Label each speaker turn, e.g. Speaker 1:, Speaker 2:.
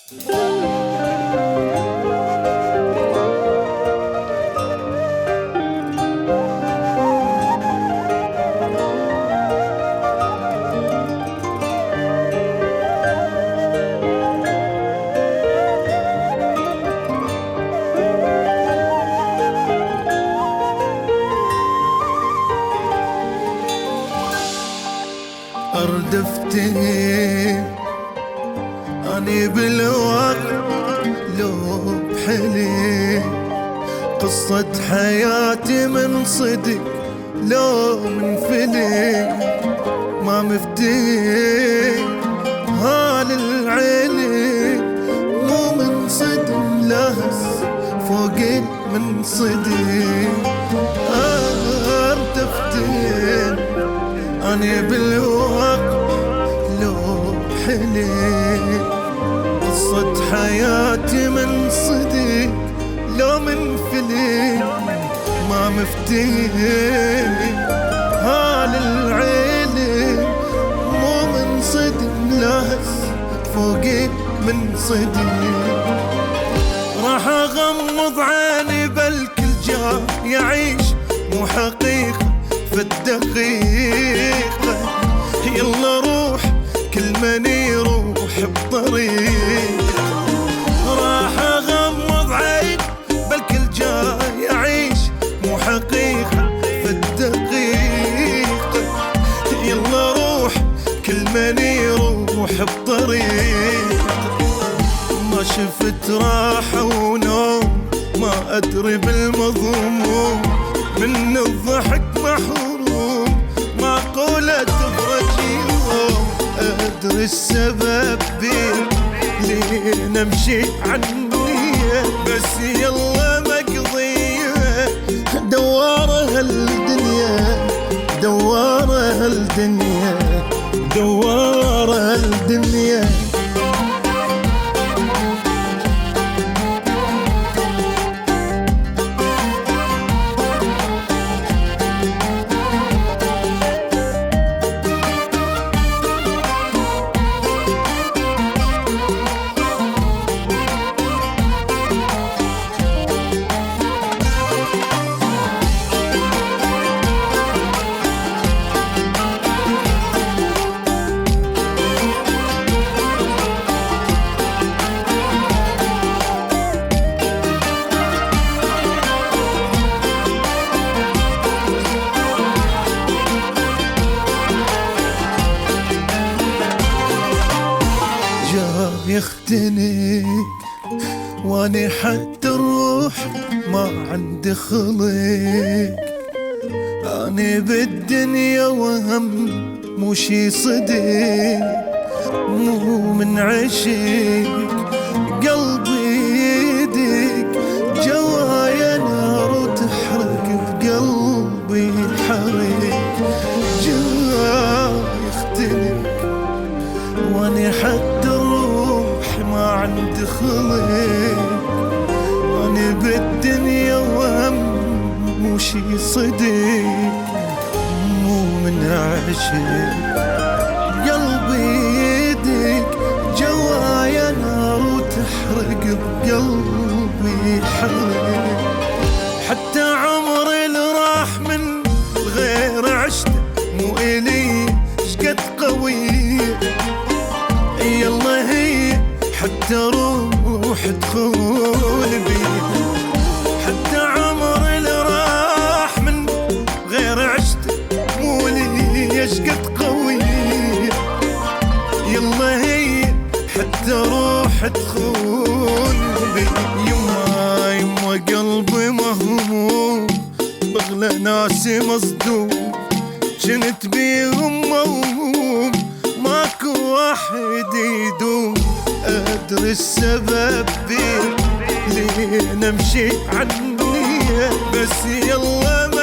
Speaker 1: أردفتني أني بالوقت لو بحلي قصة حياتي من صدق لو من فلي ما مفتي هال العيلي مو من صدق لهس فوق من صدق أردفتني أني بالوقت لو بحلي قصة حياتي من صدق لو من فلي ما مفتي هال العيلي مو من صدق لهس فوقي من صدق راح أغمض عيني بالكل جاء يعيش مو حقيقة في الدقيقة يلا روح كل من يروح بطريق راح أغمض عين بالكل جاي يعيش مو حقيقة في الدقيقة يلا روح كل من يروح بطريق ما شفت راحة ونوم ما أدري بالمضموم من الضحك محروم معقولة تفرج يوم أدري السبب بيه ليه نمشي عنية بس يلا مقضية دوارة هالدنيا دوارة هالدنيا دوارة هالدنيا يختنق واني حتى الروح ما عندي خلق اني بالدنيا وهم مو شي صدق مو من عشق قلبي يدق جوايا نار وتحرق بقلبي الحرق جوا يختنق واني حتى ما عندي خلق أنا بالدنيا وهم مو شي صدق مو من عشق قلبي يدق جوايا نار وتحرق بقلبي حرق حتى عمري اللي راح من غير عشته مو إلي شقد قوي يلا هي حتى روح تخون بيه حتى عمري اللي راح من غير عشته مو لي يشقد قوي يلا هي حتى روح تخون بيه يما قلبي مهموم بغلى ناسي مصدوم جنت بيهم موهوم ماكو واحد يدوم أدري السبب بيه ليه نمشي عنية بس يلا